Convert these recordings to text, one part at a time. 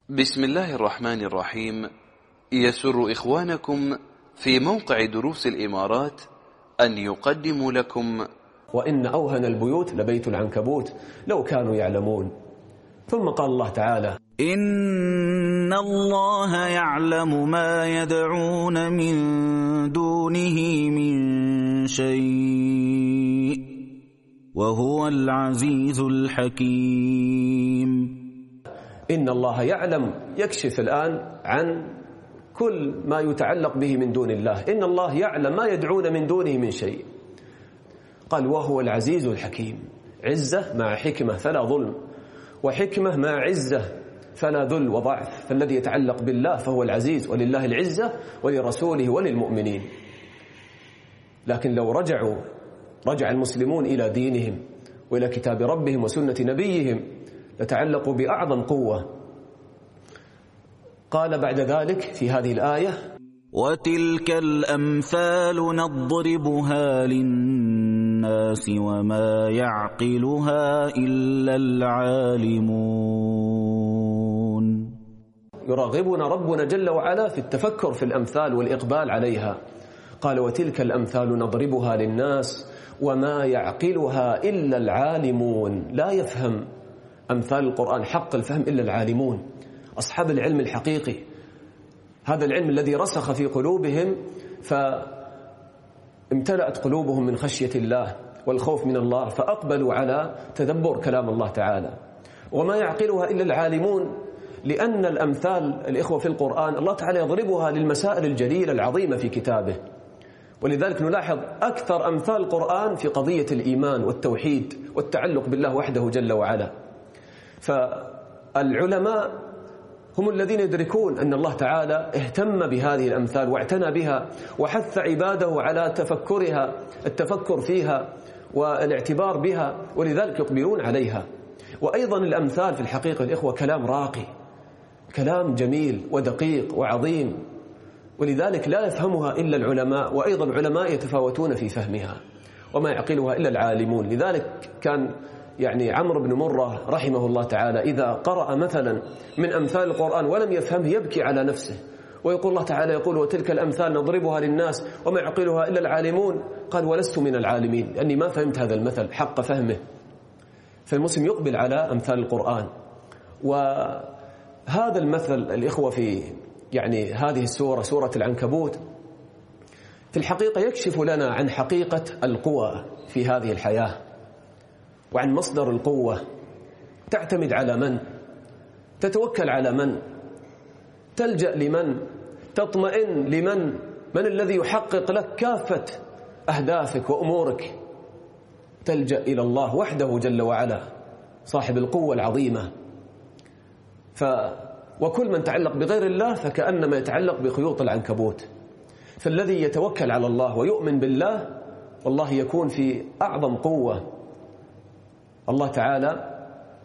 بسم الله الرحمن الرحيم. يسر إخوانكم في موقع دروس الإمارات أن يقدموا لكم وإن أوهن البيوت لبيت العنكبوت لو كانوا يعلمون. ثم قال الله تعالى: إن الله يعلم ما يدعون من دونه من شيء وهو العزيز الحكيم. إن الله يعلم، يكشف الآن عن كل ما يتعلق به من دون الله. إن الله يعلم ما يدعون من دونه من شيء. قال: وهو العزيز الحكيم. عزة مع حكمة فلا ظلم، وحكمة مع عزة فلا ذل وضعف. فالذي يتعلق بالله فهو العزيز، ولله العزة ولرسوله وللمؤمنين. لكن لو رجع المسلمون إلى دينهم وإلى كتاب ربهم وسنة نبيهم لتعلقوا بأعظم قوة. قال بعد ذلك في هذه الآية: وتلك الأمثال نضربها للناس وما يعقلها إلا العالمون. يراغبنا ربنا جل وعلا في التفكر في الأمثال والإقبال عليها. قال: وتلك الأمثال نضربها للناس وما يعقلها إلا العالمون. لا يفهم أمثال القرآن حق الفهم إلا العالمون، أصحاب العلم الحقيقي. هذا العلم الذي رسخ في قلوبهم فامتلأت قلوبهم من خشية الله والخوف من الله، فأقبلوا على تدبر كلام الله تعالى. وما يعقلها إلا العالمون، لأن الأمثال الإخوة في القرآن الله تعالى يضربها للمسائل الجليلة العظيمة في كتابه. ولذلك نلاحظ أكثر أمثال القرآن في قضية الإيمان والتوحيد والتعلق بالله وحده جل وعلا. فالعلماء هم الذين يدركون أن الله تعالى اهتم بهذه الأمثال واعتنى بها وحث عباده على تفكرها، التفكر فيها والاعتبار بها، ولذلك يقبلون عليها. وأيضا الأمثال في الحقيقة الإخوة كلام راقي، كلام جميل ودقيق وعظيم، ولذلك لا يفهمها إلا العلماء، وأيضا العلماء يتفاوتون في فهمها. وما يعقلها إلا العالمون. لذلك كان عمرو بن مرة رحمه الله تعالى إذا قرأ مثلا من أمثال القرآن ولم يفهمه يبكي على نفسه، ويقول الله تعالى يقول: وتلك الأمثال نضربها للناس وما يعقلها إلا العالمون. قال: ولست من العالمين، لأني ما فهمت هذا المثل حق فهمه. فالمسلم يقبل على أمثال القرآن. وهذا المثل الإخوة في هذه السورة، سورة العنكبوت، في الحقيقة يكشف لنا عن حقيقة القوى في هذه الحياة، وعن مصدر القوة. تعتمد على من؟ تتوكل على من؟ تلجأ لمن؟ تطمئن لمن؟ من الذي يحقق لك كافة أهدافك وأمورك؟ تلجأ إلى الله وحده جل وعلا، صاحب القوة العظيمة. وكل من تعلق بغير الله فكأنما يتعلق بخيوط العنكبوت. فالذي يتوكل على الله ويؤمن بالله والله يكون في أعظم قوة. الله تعالى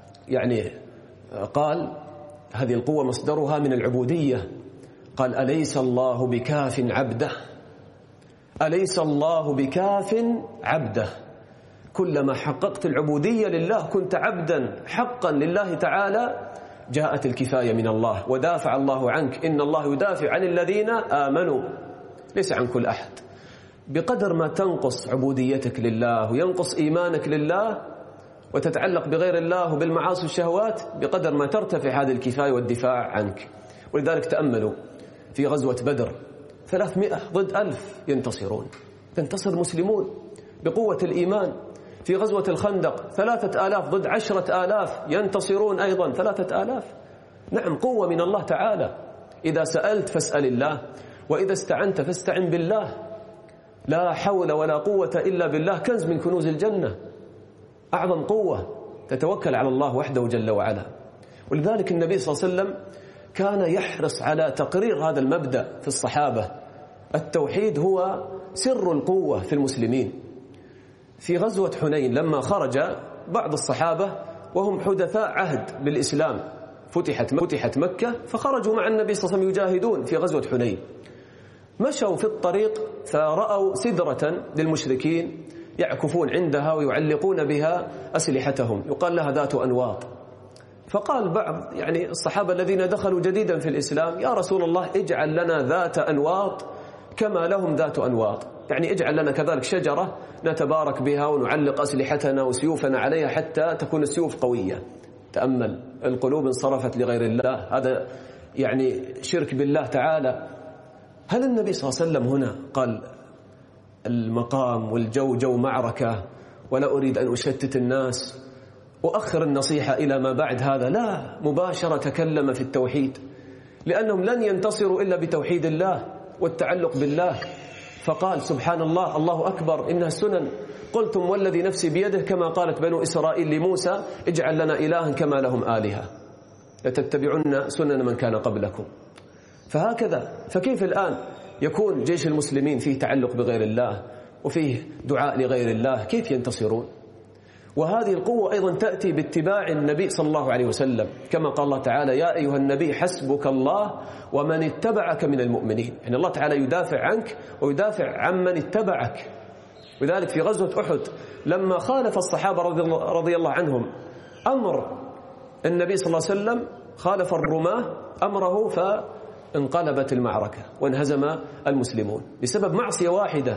قال هذه القوة مصدرها من العبودية. قال: أليس الله بكاف عبده؟ أليس الله بكاف عبده؟ كلما حققت العبودية لله كنت عبدا حقا لله تعالى جاءت الكفاية من الله ودافع الله عنك. إن الله يدافع عن الذين آمنوا، ليس عن كل أحد. بقدر ما تنقص عبوديتك لله وينقص إيمانك لله وتتعلق بغير الله وبالمعاصي والشهوات، بقدر ما ترتفع هذه الكفاية والدفاع عنك. ولذلك تأملوا في غزوة بدر 300 ضد 1000 ينتصرون، تنتصر المسلمون بقوة الإيمان. في غزوة الخندق 3000 ضد 10,000 ينتصرون أيضا 3000. نعم، قوة من الله تعالى. إذا سألت فاسأل الله، وإذا استعنت فاستعن بالله. لا حول ولا قوة إلا بالله، كنز من كنوز الجنة، أعظم قوة. تتوكل على الله وحده جل وعلا. ولذلك النبي صلى الله عليه وسلم كان يحرص على تقرير هذا المبدأ في الصحابة. التوحيد هو سر القوة في المسلمين. في غزوة حنين لما خرج بعض الصحابة وهم حدثاء عهد بالإسلام، فتحت مكة، فخرجوا مع النبي صلى الله عليه وسلم يجاهدون في غزوة حنين. مشوا في الطريق فرأوا سدرة للمشركين يعكفون عندها ويعلقون بها أسلحتهم، يقال لها ذات أنواط. فقال بعض يعني الصحابة الذين دخلوا جديدا في الإسلام: يا رسول الله اجعل لنا ذات أنواط كما لهم ذات أنواط، يعني اجعل لنا كذلك شجرة نتبارك بها ونعلق أسلحتنا وسيوفنا عليها حتى تكون السيوف قوية. تأمل، القلوب انصرفت لغير الله، هذا يعني شرك بالله تعالى. هل النبي صلى الله عليه وسلم هنا قال المقام والجو جو معركة ولا أريد أن أشتت الناس وأخر النصيحة إلى ما بعد هذا؟ لا، مباشرة تكلم في التوحيد، لأنهم لن ينتصروا إلا بتوحيد الله والتعلق بالله. فقال: سبحان الله، الله أكبر، إنها السنن. قلتم والذي نفسي بيده كما قالت بنو إسرائيل لموسى: اجعل لنا إلها كما لهم آلهة لتتبعن سنن من كان قبلكم. فهكذا، فكيف الآن يكون جيش المسلمين فيه تعلق بغير الله وفيه دعاء لغير الله؟ كيف ينتصرون؟ وهذه القوة أيضا تأتي باتباع النبي صلى الله عليه وسلم، كما قال الله تعالى: يا أيها النبي حسبك الله ومن اتبعك من المؤمنين. يعني الله تعالى يدافع عنك ويدافع عمن اتبعك. لذلك في غزوة أحد لما خالف الصحابة رضي الله عنهم أمر النبي صلى الله عليه وسلم، خالف الرماة أمره فانقلبت المعركة وانهزم المسلمون بسبب معصية واحدة.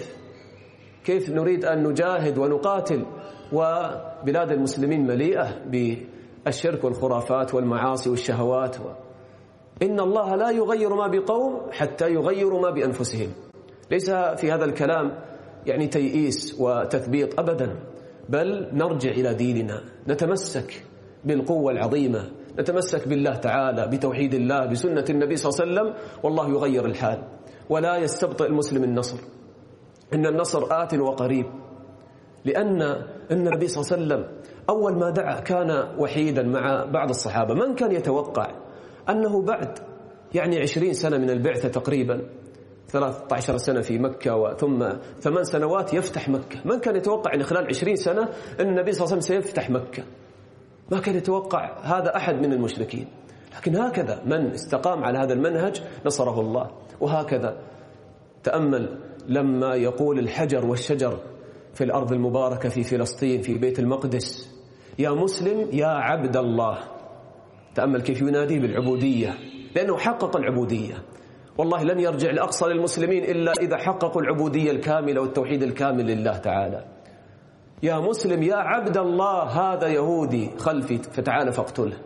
كيف نريد أن نجاهد ونقاتل وبلاد المسلمين مليئة بالشرك والخرافات والمعاصي والشهوات؟ إن الله لا يغير ما بقوم حتى يغيروا ما بأنفسهم. ليس في هذا الكلام يعني تيئيس وتثبيط أبدا، بل نرجع إلى ديننا، نتمسك بالقوة العظيمة، نتمسك بالله تعالى، بتوحيد الله، بسنة النبي صلى الله عليه وسلم، والله يغير الحال. ولا يستبطئ المسلم النصر، إن النصر آت وقريب. لأن النبي صلى الله عليه وسلم أول ما دعا كان وحيدا مع بعض الصحابة. من كان يتوقع أنه بعد يعني 20 سنة من البعثة تقريبا، 13 سنة في مكة وثم 8 سنوات يفتح مكة، من كان يتوقع أن خلال 20 سنة أن النبي صلى الله عليه وسلم سيفتح مكة؟ ما كان يتوقع هذا أحد من المشركين. لكن هكذا من استقام على هذا المنهج نصره الله. وهكذا تأمل لما يقول الحجر والشجر في الأرض المباركة في فلسطين في بيت المقدس: يا مسلم يا عبد الله. تأمل كيف ينادي بالعبودية، لأنه حقق العبودية. والله لن يرجع الأقصى للمسلمين إلا إذا حققوا العبودية الكاملة والتوحيد الكامل لله تعالى. يا مسلم يا عبد الله، هذا يهودي خلفي فتعال فاقتله.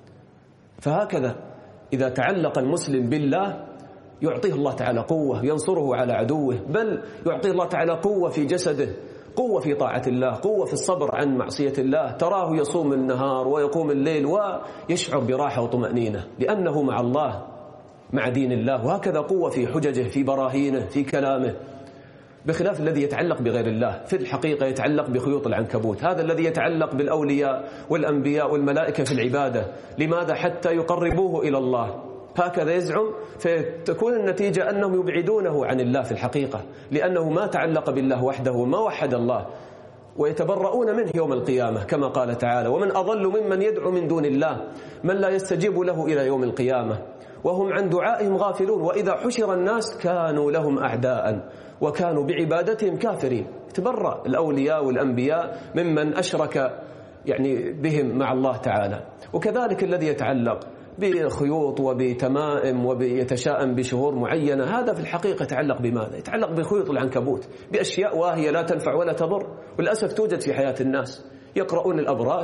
فهكذا إذا تعلق المسلم بالله يعطيه الله تعالى قوة، ينصره على عدوه، بل يعطيه الله تعالى قوة في جسده، قوة في طاعة الله، قوة في الصبر عن معصية الله. تراه يصوم النهار ويقوم الليل ويشعر براحة وطمأنينة لأنه مع الله، مع دين الله. وهكذا قوة في حججه، في براهينه، في كلامه، بخلاف الذي يتعلق بغير الله. في الحقيقة يتعلق بخيوط العنكبوت. هذا الذي يتعلق بالأولياء والأنبياء والملائكة في العبادة. لماذا؟ حتى يقربوه إلى الله. هكذا يزعم، فتكون النتيجة أنهم يبعدونه عن الله في الحقيقة، لأنه ما تعلق بالله وحده وما وحد الله، ويتبرؤون منه يوم القيامة كما قال تعالى: ومن أضل ممن يدعو من دون الله من لا يستجيب له إلى يوم القيامة وهم عن دعائهم غافلون وإذا حشر الناس كانوا لهم أعداء وكانوا بعبادتهم كافرين. تبرأ الأولياء والأنبياء ممن أشرك يعني بهم مع الله تعالى. وكذلك الذي يتعلق بخيوط وبتمائم ويتشائم بشهور معينة، هذا في الحقيقة يتعلق بماذا؟ يتعلق بخيوط العنكبوت، بأشياء واهية لا تنفع ولا تضر، والأسف توجد في حياة الناس. يقرؤون الأبراج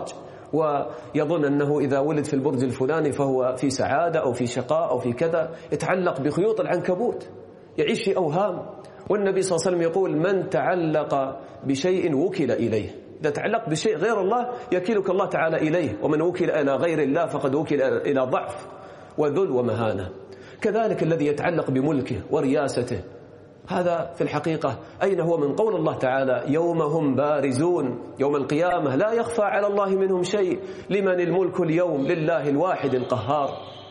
ويظن أنه إذا ولد في البرج الفلاني فهو في سعادة أو في شقاء أو في كذا، يتعلق بخيوط العنكبوت، يعيش في أوهام. والنبي صلى الله عليه وسلم يقول: من تعلق بشيء وكل إليه. إذا تعلق بشيء غير الله يكيلك الله تعالى إليه، ومن وكل إلى غير الله فقد وكل إلى ضعف وذل ومهانة. كذلك الذي يتعلق بملكه ورياسته، هذا في الحقيقة أين هو من قول الله تعالى: يوم هم بارزون، يوم القيامة لا يخفى على الله منهم شيء، لمن الملك اليوم؟ لله الواحد القهار.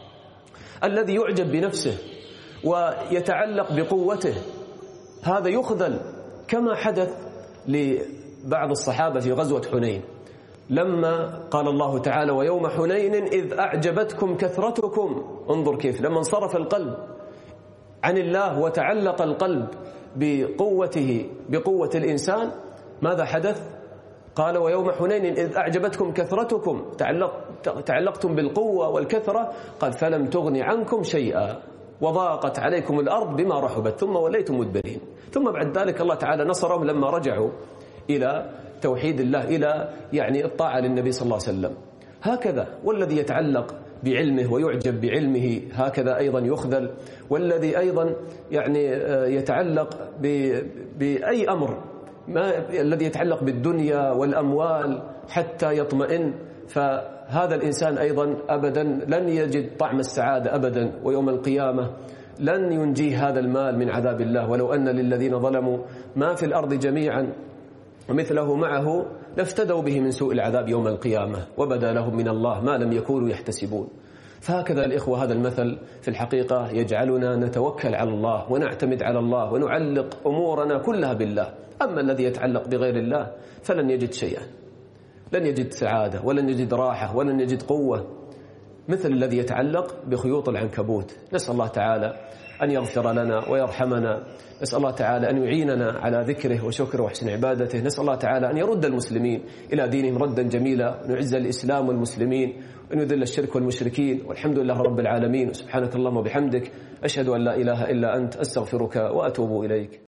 الذي يعجب بنفسه ويتعلق بقوته هذا يخذل، كما حدث لبعض الصحابة في غزوة حنين، لما قال الله تعالى: ويوم حنين إذ أعجبتكم كثرتكم. انظر كيف لما انصرف القلب عن الله وتعلق القلب بقوته بقوة الإنسان، ماذا حدث؟ قال ويوم حنين إذ أعجبتكم كثرتكم تعلقتم بالقوة والكثرة قال فلم تغن عنكم شيئا وضاقت عليكم الأرض بما رحبت ثم وليتم مدبرين. ثم بعد ذلك الله تعالى نصرهم لما رجعوا إلى توحيد الله، إلى يعني الطاعة للنبي صلى الله عليه وسلم. هكذا والذي يتعلق بعلمه ويعجب بعلمه هكذا أيضا يخذل، والذي أيضا يعني يتعلق بأي أمر الذي يتعلق بالدنيا والأموال حتى يطمئن، فهذا الإنسان أيضا أبدا لن يجد طعم السعادة أبدا، ويوم القيامة لن ينجيه هذا المال من عذاب الله. ولو أن للذين ظلموا ما في الأرض جميعا ومثله معه لافتدوا به من سوء العذاب يوم القيامة وبدا لهم من الله ما لم يكونوا يحتسبون. فهكذا الإخوة هذا المثل في الحقيقة يجعلنا نتوكل على الله ونعتمد على الله ونعلق أمورنا كلها بالله. أما الذي يتعلق بغير الله فلن يجد شيئا، لن يجد سعادة ولن يجد راحة ولن يجد قوة مثل الذي يتعلق بخيوط العنكبوت. نسأل الله تعالى أن يغفر لنا ويرحمنا، نسأل الله تعالى أن يعيننا على ذكره وشكره وحسن عبادته، نسأل الله تعالى أن يرد المسلمين إلى دينهم ردا جميلا، ونعز الإسلام والمسلمين وأن يذل الشرك والمشركين، والحمد لله رب العالمين. سبحانك اللهم وبحمدك أشهد أن لا إله إلا أنت أستغفرك وأتوب إليك.